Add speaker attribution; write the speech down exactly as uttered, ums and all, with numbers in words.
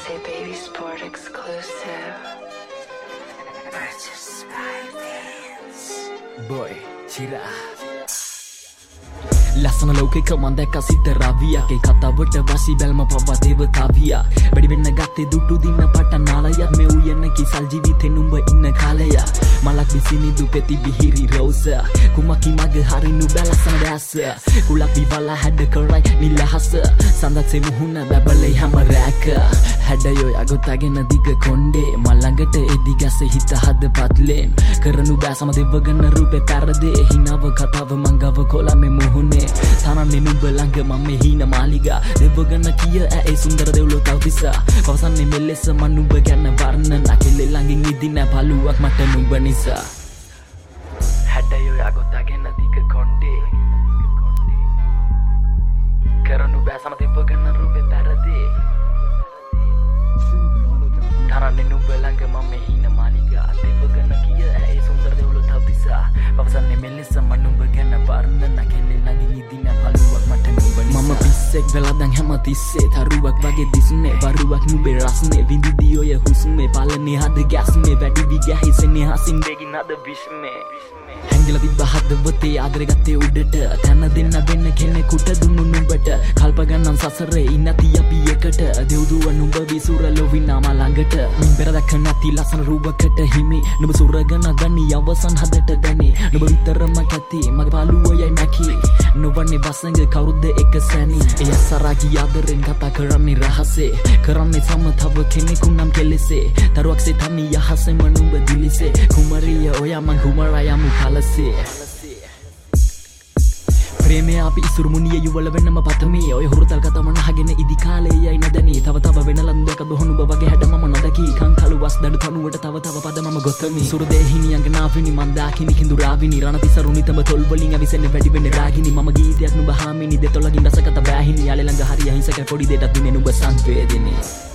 Speaker 1: Say Baby Sport exclusive. Purchase by Vans.
Speaker 2: Boy, Chira. ලස්සන ලෝකෙක මන් දැක්ක සිත රවියගේ කතාවට වසි බැල්ම පවා දේවතාවියා වැඩි වෙන්න ගත්තේ දුටු දින්න පටන් නාලයක් මේ උයන කිසල් ජීවිතේ නුඹ ඉන්න කාලය මලක් විසිනි දුපෙති බිහිරි රෝස කුමකි මගේ හරිනු බැලසන දැස කුලක් විවලා හැඩ කරයි නිලහස සඳත් මුහුණ බබලේ හැම රැක හැඩයෝ යගොතගෙන දිග කොණ්ඩේ මලඟට එදි ගැස හිත හද පත්ලෙන් කරනු බෑ සම දෙවගන රූපේ පැරදේ හිනව කතාව මංගව කොලා මේ මුහුණේ තනන්නේ නුඹ ළඟ මම හීන මාලිගා දෙවගන කිය ඇයි සුන්දර දෙව්ලෝ තවතිසා පවසන්නේ මෙලෙස මන් නුඹ ගැන වර්ණන කෙල්ලේ ළඟින් ඉදින පළුවක් මට නුඹ නිසා හැඩයෝ යගොතගෙන දිග කොණ්ඩේ කරනු බෑ සම දෙවගන රූපේ පැරදේ තනන්නේ නුඹ ළඟ මම හීන මාලිගා දෙවගන කිය ඇයි සුන්දර දෙව්ලෝ තවතිසා පවසන්නේ මෙලෙස මන් නුඹ ගැන වර්ණන කෙල්ලේ ළඟින් මම පිස්සෙක් වෙලදන් හැම තිස්සේ තරුවක් වගේ දිස්නේ වරුවක් නුඹේ රස්නේ විඳිදී ඔය හුස්මේ පලනේ හද ගැස්මේ වැඩි වී ගැහිසෙන්නේ හසින් දෙගින් අද විශ්මේ හැංගිලා තිබ්බ හදවතේ ආදරේ ගත්තේ උඩට තන දෙන්න වෙන්න කෙනෙකුට දුන්නු නුඹට කල්ප ගන්නන් සසරේ ඉන්නති අපි එකට දෙව්දුව නුඹ විසුර ලොවිනා මා ළඟට මින් පෙර දැක නැති ලස්සන රූපකට හිමි නුඹ සුරගෙන ගනි අවසන් හදට ගනි නුඹ විතරම කැති මගේ පාළුවයයි මැකි නුවන්නේ වසඟ කවුරුද එක සැනි එය සරාගී ආදරෙන් කතා කරන්නේ රහසේ කරන්නේ සම තව කෙනෙකු නම් කෙලෙසේ තරුවක්සේ තනි යහසෙම නුඹ දිලිසේ කුමරිය ඔයා මං කුමරා යමු කලසේ ප්‍රේමය අපි ඉසුරුමුණිය යුවල වෙන්නම පතමී ඔය හුරුතල් කතාව නහගෙන ඉදි කාලේ යයි නොදැනී තව තව වෙන ලන්දක බොහොනුඹ වගේ හැඩ මම නොදකි කංකලු වස් දඩු තනුවට තව තව පද මම ගොතමි සුරදේහිනියන්ගේ නාවිනි මන් දාකිනි කිඳුරාවිනි රණතිසරුනිතම තොල් වලින් අවිසෙන්නේ වැඩි වෙන්නේ රාගිනි මම ගීතයක් නුඹ හාමිනි දෙතොලකින් රසකත බෑහිනි යාලේ ළඟ හරි අහිංසක පොඩි දෙයක් දුන්නේ නුඹ සංවේදිනේ